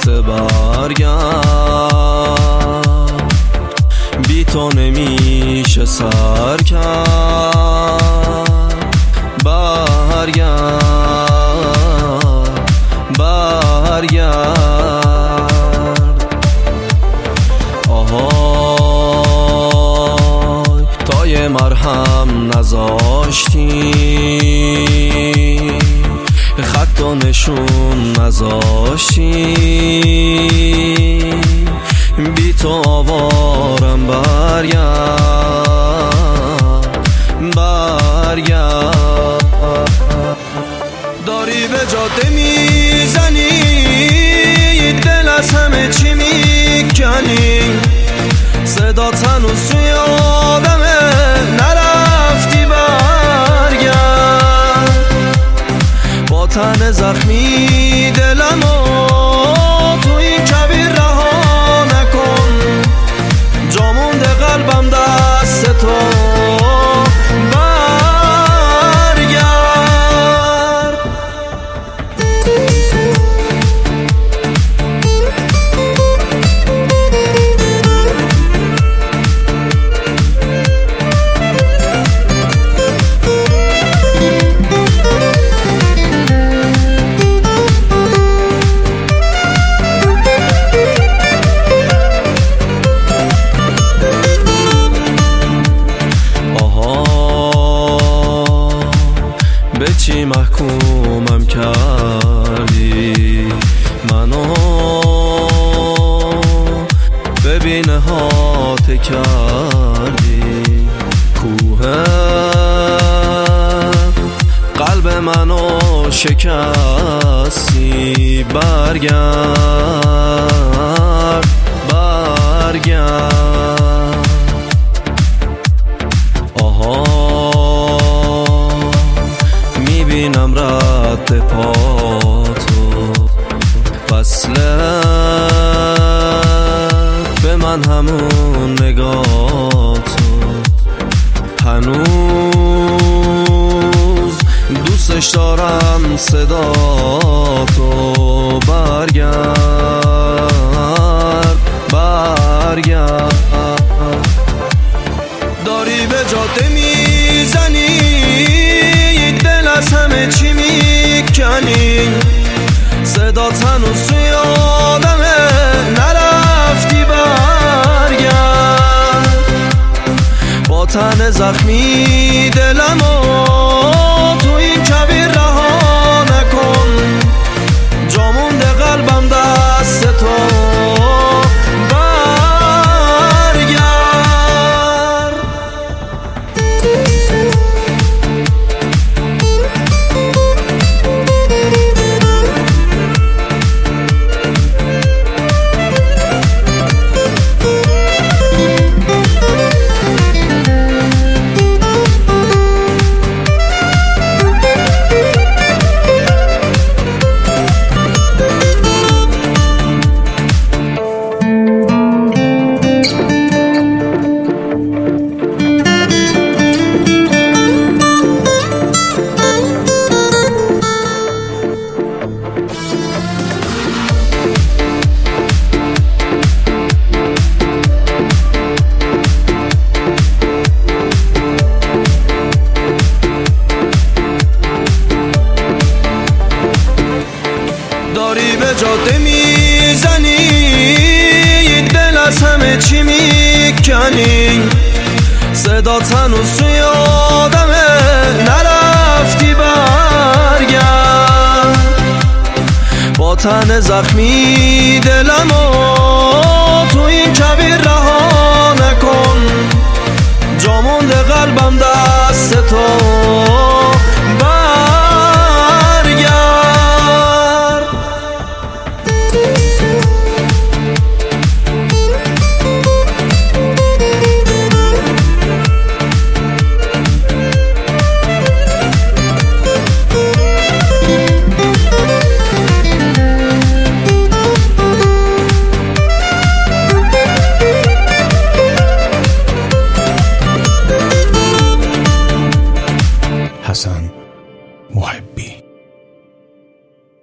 وقت برگرد، بی تو نمیشه سر کرد. برگرد آهای تا یه مرهم نذاشتی، خط و نشون نذاشتی، بی تو آوارم. برگرد داری به جاده میزنی، دل از همه چی میکنی، صدات هنوز توی آدمه، نرفتی. برگرد با تن زخمی دلمو تو این کبیر رها نکن، جا مونده قلبم دست تو. به چی محکومم کردی منو، ببین هات کردی کوه قلب منو شکستی. برگرد میبینم رد پاتو، وصلت به من همون نگاتو، هنوز دوستش دارم صداتو. برگرد داری به جاده میزنی، دل از همه چی میکنی، صدات هنوز توی آدمه، نرفتی. برگرد با تن زخمی دلمو تو این کبیر رها نکن، جا مونده قلبم دست تو. داری به جاده میزنی، دل از همه چی میکنی، صدات هنوز توی آدمه، نرفتی. برگرد با تن زخمی دلمو تو این کبیر رها نکن، جا مونده قلبم دست تو.